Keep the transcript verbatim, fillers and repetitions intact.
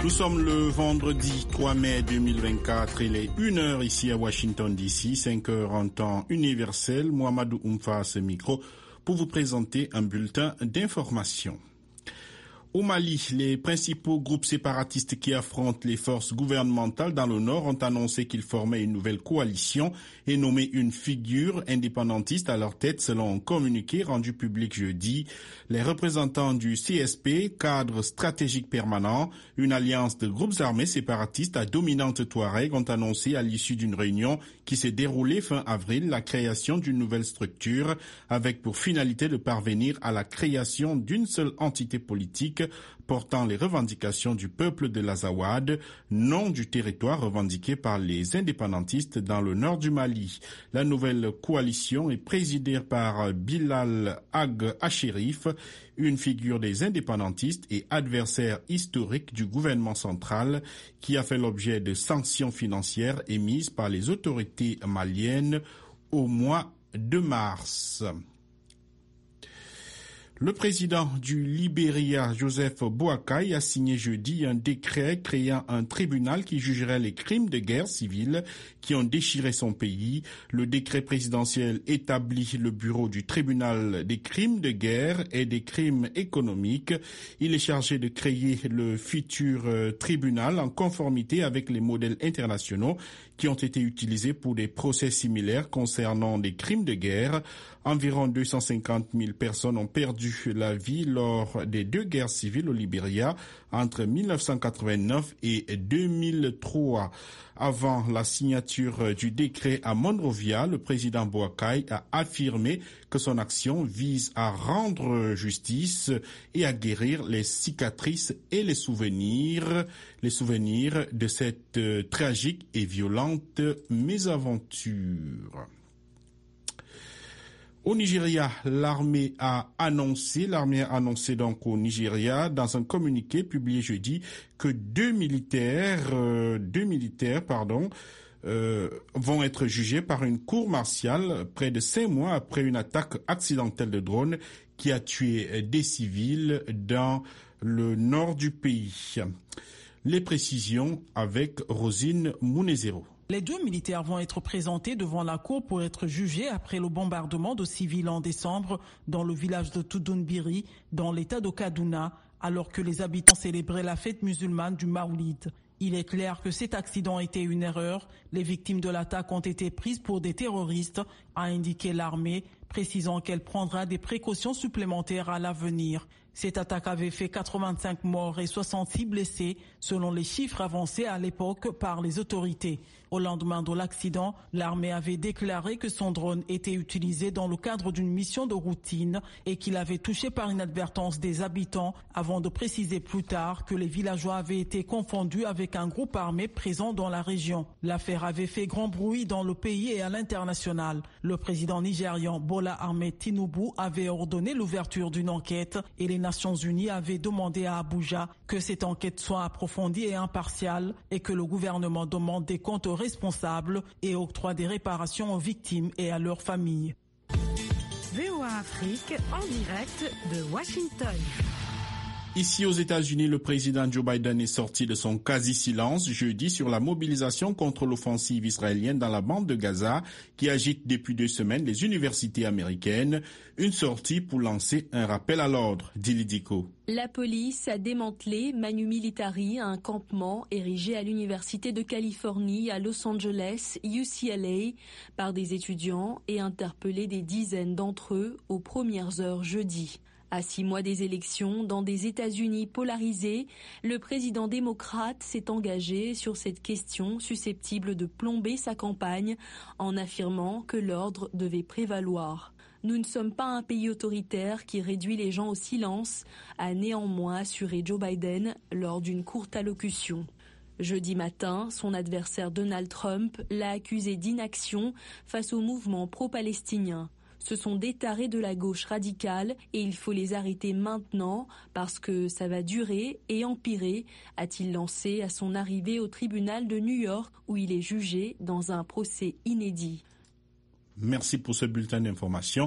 Nous sommes le vendredi trois mai deux mille vingt-quatre, il est une heure ici à Washington D C, cinq heures en temps universel. Mohamedou Oumfa à ce micro pour vous présenter un bulletin d'information. Au Mali, les principaux groupes séparatistes qui affrontent les forces gouvernementales dans le nord ont annoncé qu'ils formaient une nouvelle coalition et nommé une figure indépendantiste à leur tête selon un communiqué rendu public jeudi. Les représentants du C S P, cadre stratégique permanent, une alliance de groupes armés séparatistes à dominante touareg, ont annoncé à l'issue d'une réunion qui s'est déroulée fin avril la création d'une nouvelle structure avec pour finalité de parvenir à la création d'une seule entité politique portant les revendications du peuple de l'Azawad, nom du territoire revendiqué par les indépendantistes dans le nord du Mali. La nouvelle coalition est présidée par Bilal Ag Achérif, une figure des indépendantistes et adversaire historique du gouvernement central qui a fait l'objet de sanctions financières émises par les autorités maliennes au mois de mars. Le président du Libéria, Joseph Boakai, a signé jeudi un décret créant un tribunal qui jugerait les crimes de guerre civile qui ont déchiré son pays. Le décret présidentiel établit le bureau du tribunal des crimes de guerre et des crimes économiques. Il est chargé de créer le futur tribunal en conformité avec les modèles internationaux qui ont été utilisés pour des procès similaires concernant des crimes de guerre. Environ deux cent cinquante mille personnes ont perdu la vie lors des deux guerres civiles au Libéria entre mille neuf cent quatre-vingt-neuf et deux mille trois. Avant la signature du décret à Monrovia, le président Boakai a affirmé que son action vise à rendre justice et à guérir les cicatrices et les souvenirs, les souvenirs de cette euh, tragique et violente mésaventure. Au Nigeria, l'armée a annoncé, l'armée a annoncé donc au Nigeria dans un communiqué publié jeudi que deux militaires, euh, deux militaires, pardon, euh, vont être jugés par une cour martiale près de cinq mois après une attaque accidentelle de drone qui a tué des civils dans le nord du pays. Les précisions avec Rosine Mounezero. Les deux militaires vont être présentés devant la cour pour être jugés après le bombardement de civils en décembre dans le village de Tudunbiri, dans l'état de Kaduna, alors que les habitants célébraient la fête musulmane du Maoulid. Il est clair que cet accident était une erreur. Les victimes de l'attaque ont été prises pour des terroristes, a indiqué l'armée, précisant qu'elle prendra des précautions supplémentaires à l'avenir. Cette attaque avait fait quatre-vingt-cinq morts et soixante-six blessés, selon les chiffres avancés à l'époque par les autorités. Au lendemain de l'accident, l'armée avait déclaré que son drone était utilisé dans le cadre d'une mission de routine et qu'il avait touché par inadvertance des habitants, avant de préciser plus tard que les villageois avaient été confondus avec un groupe armé présent dans la région. L'affaire avait fait grand bruit dans le pays et à l'international. Le président nigérian Bola Ahmed Tinubu avait ordonné l'ouverture d'une enquête et les Nations Unies avaient demandé à Abuja que cette enquête soit approfondie et impartiale et que le gouvernement demande des comptes responsables et octroie des réparations aux victimes et à leurs familles. V O A Afrique en direct de Washington. Ici aux États-Unis, le président Joe Biden est sorti de son quasi-silence jeudi sur la mobilisation contre l'offensive israélienne dans la bande de Gaza qui agite depuis deux semaines les universités américaines. Une sortie pour lancer un rappel à l'ordre, dit Lidiko. La police a démantelé Manu Militari, un campement érigé à l'Université de Californie à Los Angeles, U C L A, par des étudiants et interpellé des dizaines d'entre eux aux premières heures jeudi. À six mois des élections, dans des États-Unis polarisés, le président démocrate s'est engagé sur cette question susceptible de plomber sa campagne en affirmant que l'ordre devait prévaloir. Nous ne sommes pas un pays autoritaire qui réduit les gens au silence, a néanmoins assuré Joe Biden lors d'une courte allocution. Jeudi matin, son adversaire Donald Trump l'a accusé d'inaction face au mouvement pro-palestinien. Ce sont des tarés de la gauche radicale et il faut les arrêter maintenant parce que ça va durer et empirer, a-t-il lancé à son arrivée au tribunal de New York où il est jugé dans un procès inédit. Merci pour ce bulletin d'information.